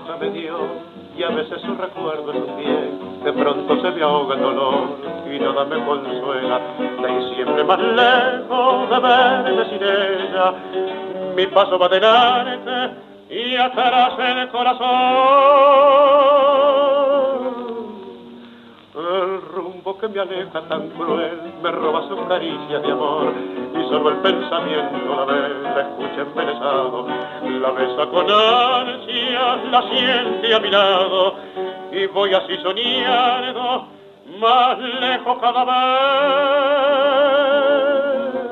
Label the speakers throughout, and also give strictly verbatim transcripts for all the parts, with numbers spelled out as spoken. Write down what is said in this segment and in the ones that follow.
Speaker 1: nunca me dio, y a veces su recuerdo es un bien, de pronto se me ahoga el dolor y nada me consuela, de ir siempre más lejos de verme sin ella, mi paso va adelante y atrás el corazón. El rumbo que me aleja tan cruel me roba su caricia de amor y solo el pensamiento la ve, la escucha embelesado, la besa con ansias, la siente a mi lado y voy así soñando más lejos cada vez.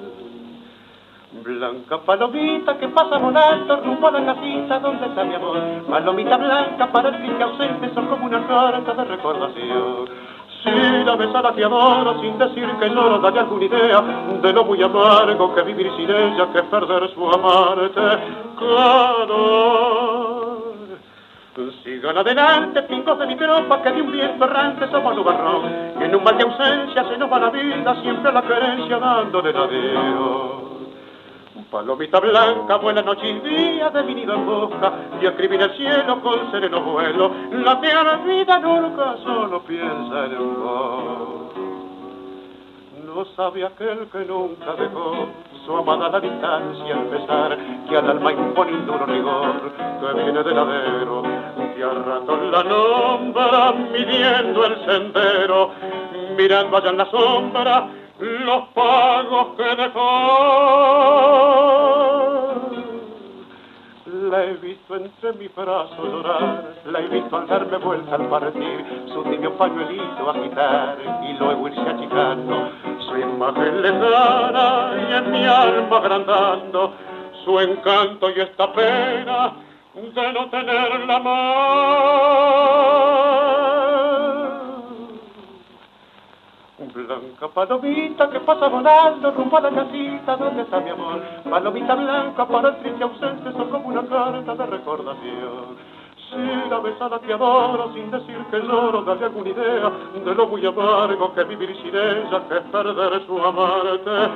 Speaker 1: Blanca palomita que pasa volando rumbo a la casita donde está mi amor, palomita blanca para el triste ausente, son como una carta de recordación. Si la ves a la que adoro sin decir que lloro, dale alguna idea de lo muy amargo que vivir sin ella, que perder su amarte calor. Sigan adelante, pingos de mi tropa, que de un viento errante somos nubarrón, y en un mal de ausencia se nos va la vida, siempre la querencia dándole el adiós. Palomita blanca, buena noche y día de mi nido en busca, y escribir el cielo con sereno vuelo, la tierra vida nunca solo piensa en vos. No sabe aquel que nunca dejó su amada a la distancia al pesar, que al alma impone un duro rigor, que viene del ladero, que a rato la nombra midiendo el sendero, mirando allá en la sombra los pagos que dejó. La he visto entre mis brazos llorar, la he visto al darme vuelta al partir, su tibio pañuelito agitar y luego irse achicando, su imagen lejana y en mi alma agrandando, su encanto y esta pena de no tenerla más. Blanca palomita que pasa volando rumbo a la casita donde está mi amor, palomita blanca para el triste ausente, son como una carta de recordación. Si la ves a la que adoro sin decir que lloro, dale alguna idea de lo muy amargo que vivir sin ella, que perder su amarte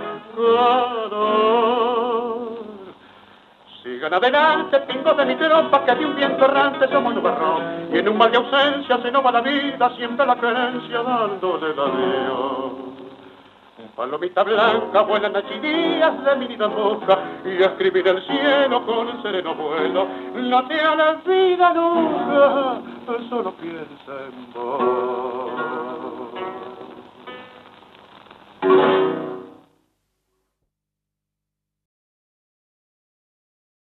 Speaker 1: calor. Sigan adelante, pingos de mi tropa, que de un viento errante somos nubarrón, y en un mal de ausencia se nos va la vida, siempre la querencia dándole el adiós. Palomita blanca, vuelan noche días de mi vida en busca, y escribir el cielo con un sereno vuelo, no te la vida nunca, solo piensa en vos.